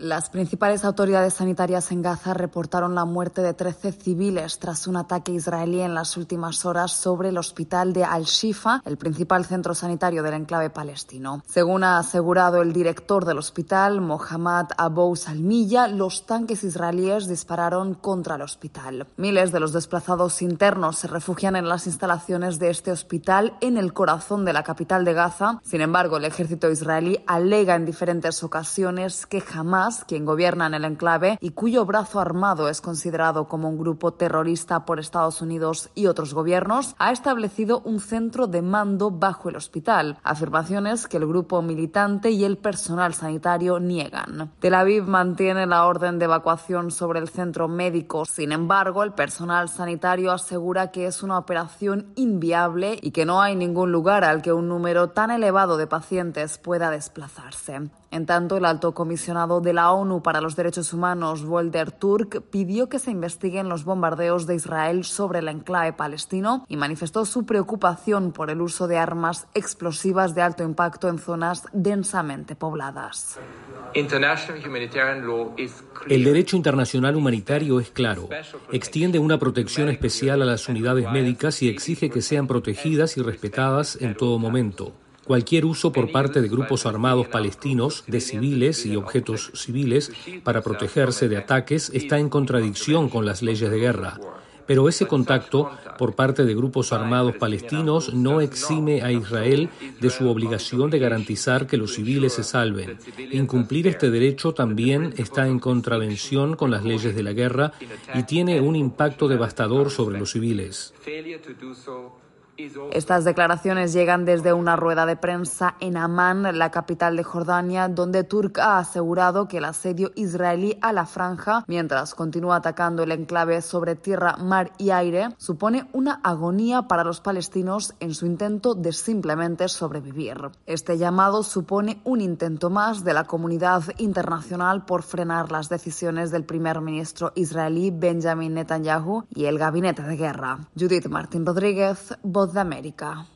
Las principales autoridades sanitarias en Gaza reportaron la muerte de 13 civiles tras un ataque israelí en las últimas horas sobre el hospital de Al-Shifa, el principal centro sanitario del enclave palestino. Según ha asegurado el director del hospital, Mohammad Abou Salmiya, los tanques israelíes dispararon contra el hospital. Miles de los desplazados internos se refugian en las instalaciones de este hospital en el corazón de la capital de Gaza. Sin embargo, el ejército israelí alega en diferentes ocasiones que Hamás, quien gobierna en el enclave y cuyo brazo armado es considerado como un grupo terrorista por Estados Unidos y otros gobiernos, ha establecido un centro de mando bajo el hospital, afirmaciones que el grupo militante y el personal sanitario niegan. Tel Aviv mantiene la orden de evacuación sobre el centro médico. Sin embargo, el personal sanitario asegura que es una operación inviable y que no hay ningún lugar al que un número tan elevado de pacientes pueda desplazarse. En tanto, el alto comisionado de la ONU para los Derechos Humanos, Volker Turk, pidió que se investiguen los bombardeos de Israel sobre el enclave palestino y manifestó su preocupación por el uso de armas explosivas de alto impacto en zonas densamente pobladas. El derecho internacional humanitario es claro. Extiende una protección especial a las unidades médicas y exige que sean protegidas y respetadas en todo momento. Cualquier uso por parte de grupos armados palestinos de civiles y objetos civiles para protegerse de ataques está en contradicción con las leyes de guerra. Pero ese contacto por parte de grupos armados palestinos no exime a Israel de su obligación de garantizar que los civiles se salven. Incumplir este derecho también está en contravención con las leyes de la guerra y tiene un impacto devastador sobre los civiles. Estas declaraciones llegan desde una rueda de prensa en Amán, la capital de Jordania, donde Turk ha asegurado que el asedio israelí a la franja, mientras continúa atacando el enclave sobre tierra, mar y aire, supone una agonía para los palestinos en su intento de simplemente sobrevivir. Este llamado supone un intento más de la comunidad internacional por frenar las decisiones del primer ministro israelí Benjamin Netanyahu y el gabinete de guerra. Judith Martín Rodríguez, Voz de América.